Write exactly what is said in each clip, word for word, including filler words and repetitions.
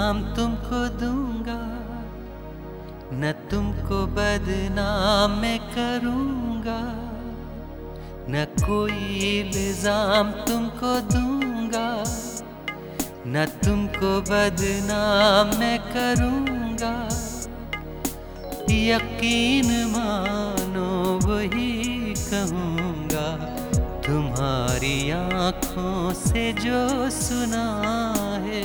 इल्जाम तुमको दूंगा, न तुमको बदनाम मैं करूंगा। न कोई इल्जाम तुमको दूंगा, न तुमको बदनाम मैं करूंगा। यकीन मानो वही कहूँगा, तुम्हारी आँखों से जो सुना है।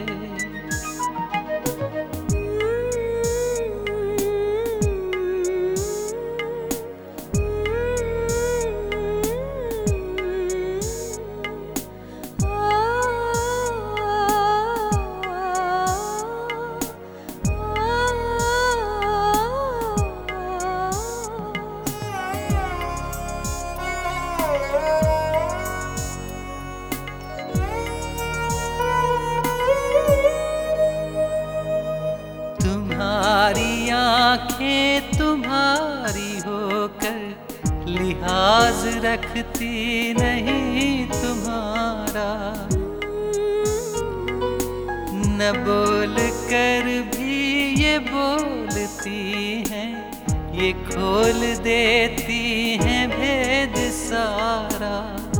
तुम्हारी आँखें तुम्हारी होकर लिहाज रखती नहीं तुम्हारा। न बोल कर भी ये बोलती हैं, ये खोल देती हैं भेद सारा।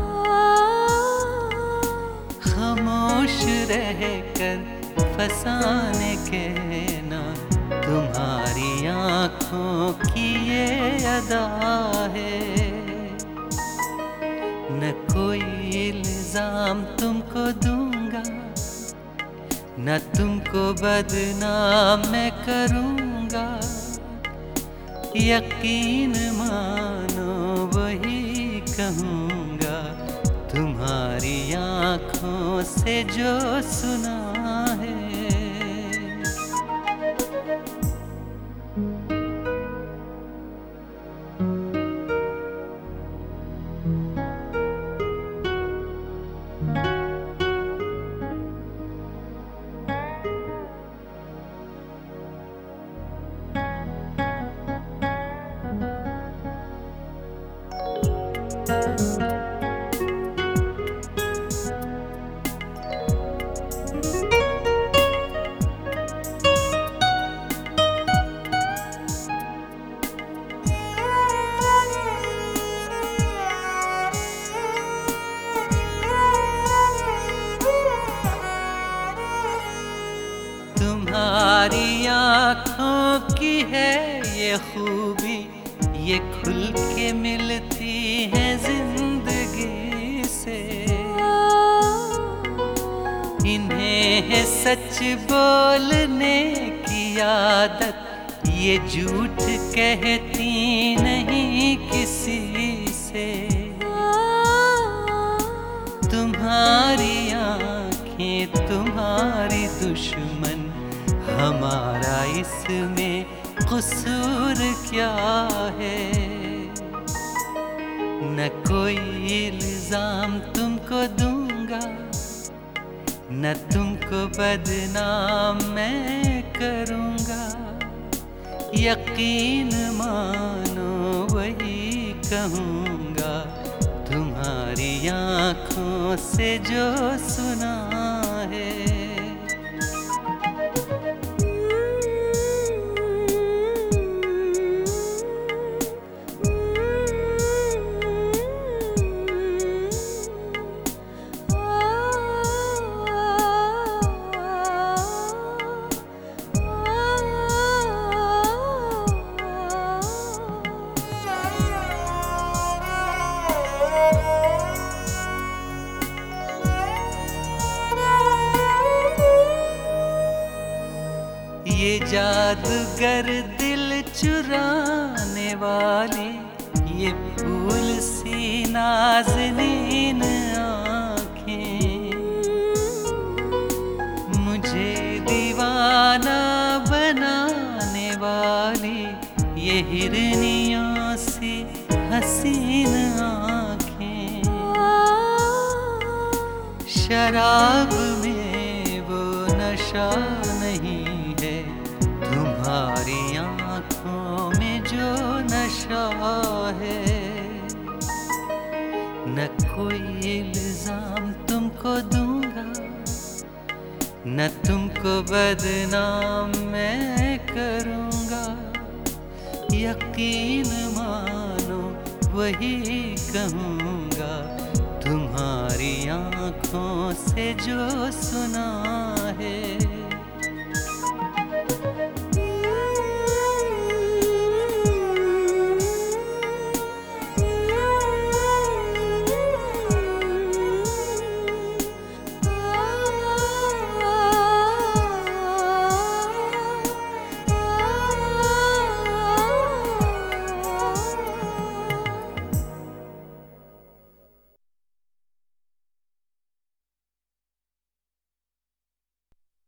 खामोश रहकर फसाने के ना तुम्हारी आँखों की ये अदा है। न कोई इल्जाम तुमको दूंगा, न तुमको बदनाम मैं करूंगा। यकीन मानो वही कहूँगा, तुम्हारी आँखों से जो सुना है। तुम्हारी आँखों की है ये खूबी, ये खुल के मिलती है जिंदगी से। इन्हें है सच बोलने की आदत, ये झूठ कहती नहीं किसी से। तुम्हारी आँखें तुम्हारी दुश्मन, हमारा इसमें कसूर क्या है। न कोई इल्जाम तुमको दूंगा, न तुमको बदनाम मैं करूंगा। यकीन मानो वही कहूँगा, तुम्हारी आँखों से जो सुना है। ये जादूगर दिल चुराने वाली, ये फूल सी नाज़नीन आँखें, मुझे दीवाना बनाने वाली, ये हिरनियों सी हसीन आँखें। शराब में वो नशा नहीं है, तुम्हारी आँखों में जो नशा है। न कोई इल्जाम तुमको दूंगा, न तुमको बदनाम मैं करूँगा, यकीन मानो वही कहूँगा। तुम्हारी आँखों से जो सुना है